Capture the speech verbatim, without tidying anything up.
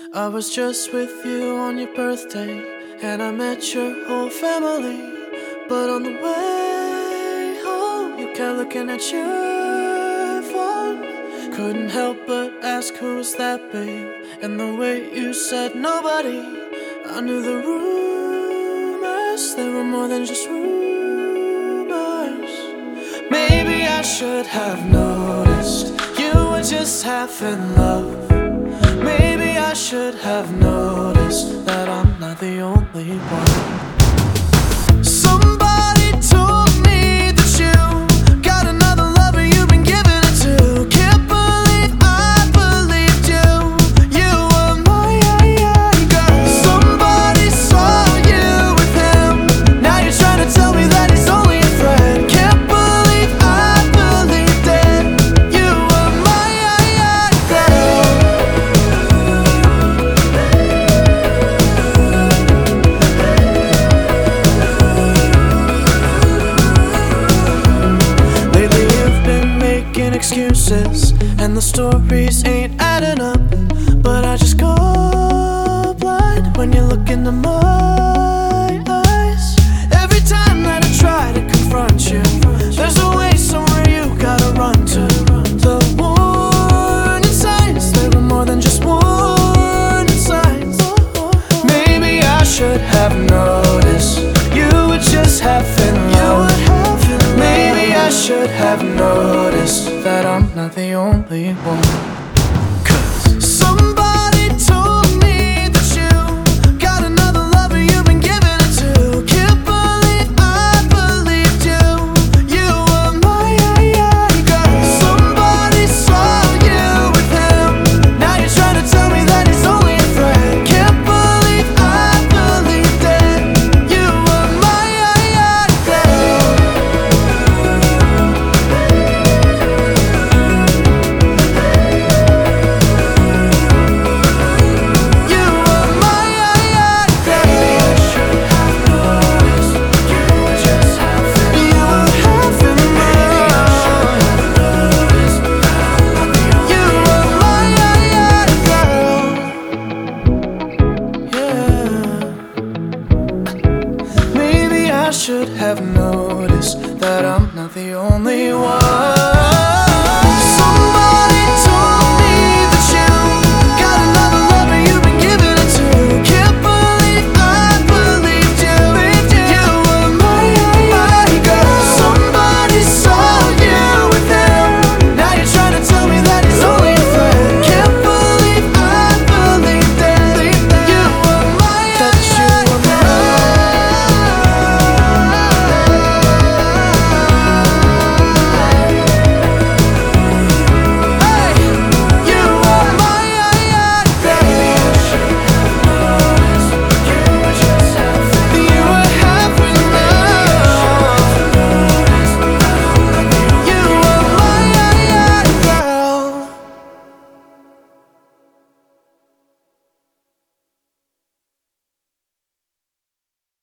I was just with you on your birthday, and I met your whole family. But on the way home, you kept looking at your phone. Couldn't help but ask, who was that, babe? And the way you said nobody, I knew the rumors, they were more than just rumors. Maybe I should have noticed you were just half in love. Maybe I should have noticed that I'm not the only one. Somebody told me that you got another lover you've been giving it to. Can't believe I believed you. You were my girl. Somebody saw you with him. Now you're trying to tell me that he's only a friend. Can't believe I believed it. You were my girl. Excuses, and the stories ain't adding up. But I just go blind when you look into my eyes. Every time that I try to confront you, there's always somewhere you gotta run to. The warning signs, they were more than just warning signs. Maybe I should have noticed you were just half in love. Maybe I should have noticed that I'm not the only one.